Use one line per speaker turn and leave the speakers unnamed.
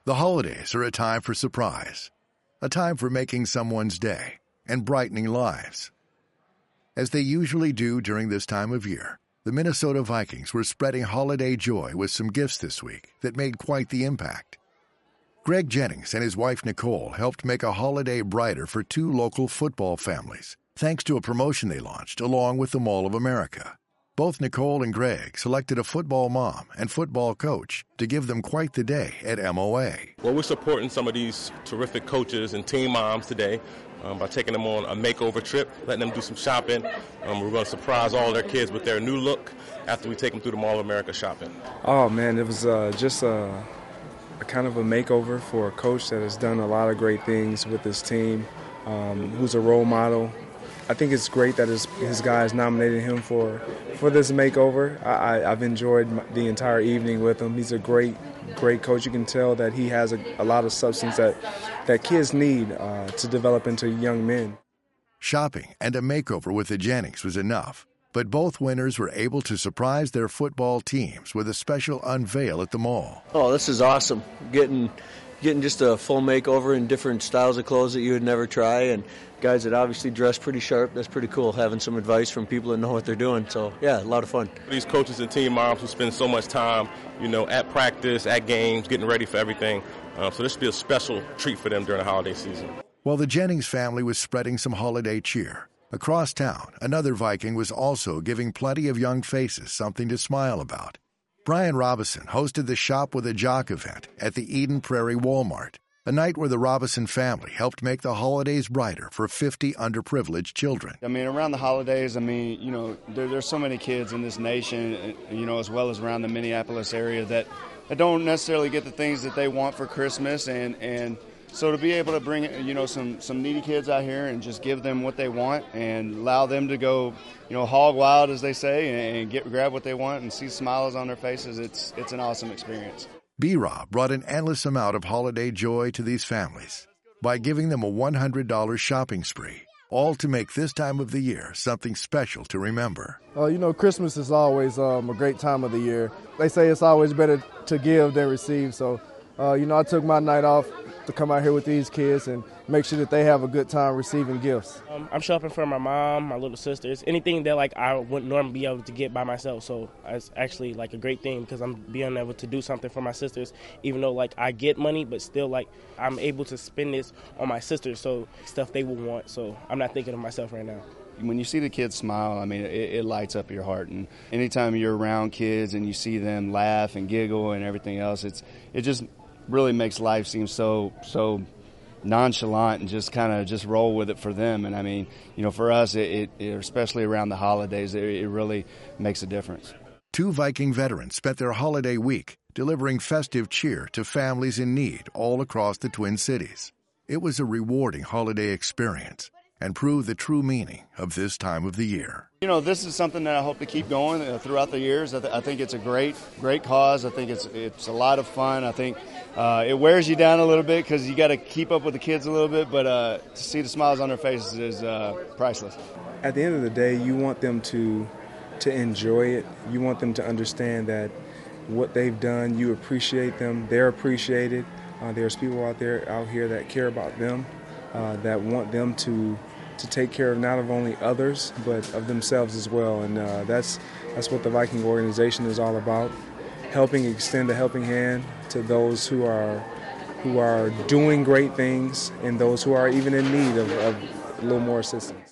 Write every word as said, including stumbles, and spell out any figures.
The holidays are a time for surprise, a time for making someone's day and brightening lives. As they usually do during this time of year, the Minnesota Vikings were spreading holiday joy with some gifts this week that made quite the impact. Greg Jennings and his wife Nicole helped make a holiday brighter for two local football families, thanks to a promotion they launched along with the Mall of America. Both Nicole and Greg selected a football mom and football coach to give them quite the day at M O A.
Well, we're supporting some of these terrific coaches and team moms today um, by taking them on a makeover trip, letting them do some shopping. Um, we're going to surprise all their kids with their new look after we take them through the Mall of America shopping.
Oh, man, it was uh, just a, a kind of a makeover for a coach that has done a lot of great things with his team, um, who's a role model. I think it's great that his, his guys nominated him for, for this makeover. I, I, I've enjoyed my, the entire evening with him. He's a great, great coach. You can tell that he has a, a lot of substance that, that kids need uh, to develop into young men.
Shopping and a makeover with the Jennings was enough, but both winners were able to surprise their football teams with a special unveil at the mall.
Oh, this is awesome. Getting... Getting just a full makeover in different styles of clothes that you would never try, and guys that obviously dress pretty sharp. That's pretty cool, having some advice from people that know what they're doing. So, yeah, a lot of fun.
These coaches and team moms who spend so much time, you know, at practice, at games, getting ready for everything. Uh, so this will be a special treat for them during the holiday season.
While the Jennings family was spreading some holiday cheer, across town, another Viking was also giving plenty of young faces something to smile about. Brian Robison hosted the Shop with a Jock event at the Eden Prairie Walmart, a night where the Robison family helped make the holidays brighter for fifty underprivileged children.
I mean, around the holidays, I mean, you know, there, there's so many kids in this nation, you know, as well as around the Minneapolis area that, that don't necessarily get the things that they want for Christmas, and, and so to be able to bring, you know, some, some needy kids out here and just give them what they want and allow them to go, you know, hog wild, as they say, and get grab what they want and see smiles on their faces, it's it's an awesome experience.
B-Rob brought an endless amount of holiday joy to these families by giving them a one hundred dollars shopping spree, all to make this time of the year something special to remember.
Uh, you know, Christmas is always um, a great time of the year. They say it's always better to give than receive, so, uh, you know, I took my night off to come out here with these kids and make sure that they have a good time receiving gifts.
Um, I'm shopping for my mom, my little sisters, anything that like I wouldn't normally be able to get by myself. So it's actually like a great thing because I'm being able to do something for my sisters, even though like I get money, but still like I'm able to spend this on my sisters, so stuff they will want. So I'm not thinking of myself right now.
When you see the kids smile, I mean, it, it lights up your heart. And anytime you're around kids and you see them laugh and giggle and everything else, it's it just really makes life seem so so nonchalant and just kind of just roll with it for them. And I mean, you know, for us, it, it especially around the holidays, it, it really makes a difference.
Two Viking veterans spent their holiday week delivering festive cheer to families in need all across the Twin Cities. It was a rewarding holiday experience and proved the true meaning of this time of the year.
You know, this is something that I hope to keep going uh, throughout the years. I, th- I think it's a great, great cause. I think it's it's a lot of fun. I think uh, it wears you down a little bit because you got to keep up with the kids a little bit, but uh, to see the smiles on their faces is uh, priceless.
At the end of the day, you want them to to enjoy it. You want them to understand that what they've done, you appreciate them. They're appreciated. Uh, there's people out there, out here that care about them, uh, that want them to to take care of not of only others, but of themselves as well. And uh, that's that's what the Viking organization is all about, helping extend a helping hand to those who are who are doing great things and those who are even in need of, of a little more assistance.